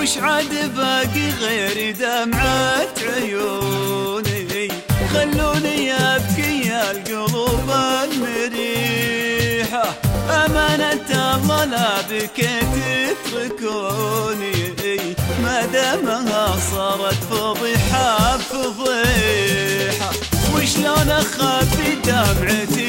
وش عاد باقي غير دمعة عيوني؟ خلوني أبكي يا القلوب المريحة، أمانة الله لا بكيت تتركوني، ما دامها صارت فضيحة بفضيحة. وشلون أخبي دمعتي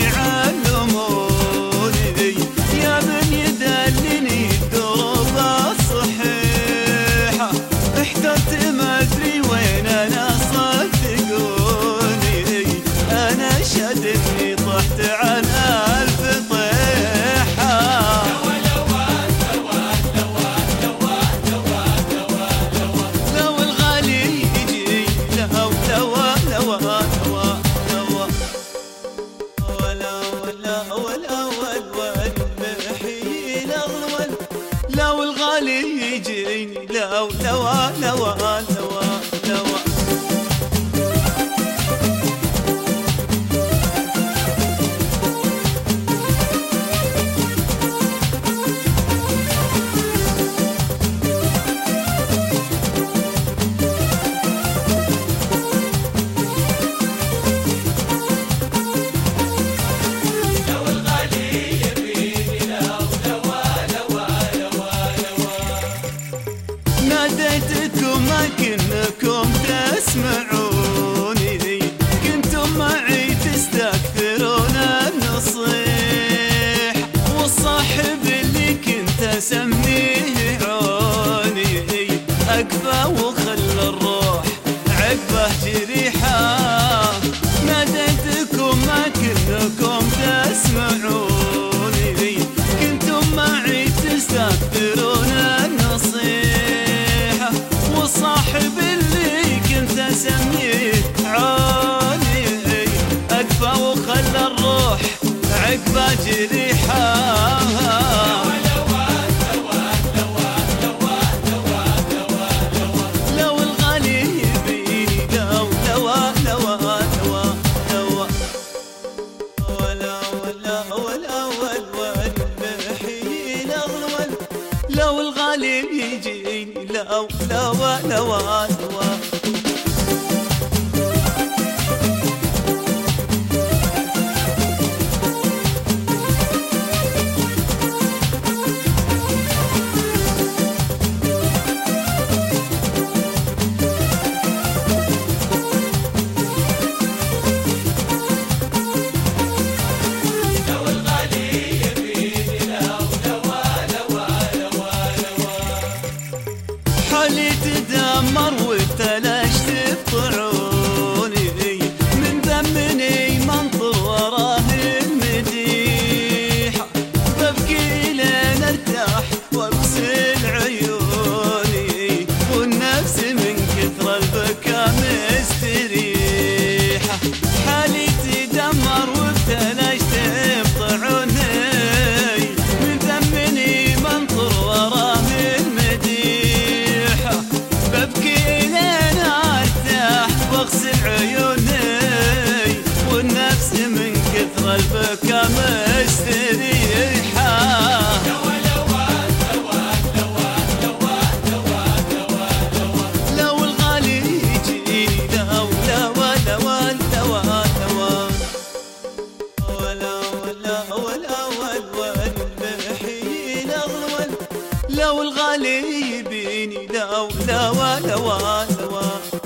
علموني، يا من يدلني الدروب الصحيحة، احترت ما أدري وين أنا صدقوني، أنا شدني طحت عن ألف طيحة. لو الغالي يجي لو لو الغالي يجيني لو ناديتكم ما كنكم تسمعوني، كنتم معي تستكثرون النصيح، والصاحب اللي كنت اسميه عوني اقفى وخلى الروح عقبه جريحه. ناديتكم ما كنكم تسمعوني، كنتم معي تستكثرون النصيحة، والصاحب اللي كنت اسميه عوني اقفى وخلى الروح عقبه جريحه. لو الغالي يبيني لو الغالي يجيني لو حالي تدمر وابتلشت بطعوني، من ذمني منطر وراه المديحة، ببكي لين ارتاح واغسل عيوني، والنفس من كثر البكا مستريحة. حالي تدمر وابتلشت بطعوني، من ذمني منطر وراه المديحة، ببكي لين ارتاح واغسل عيوني، والنفس من كثر البكا مستريحة. لو الغالي يجيني لو الغالي يبيني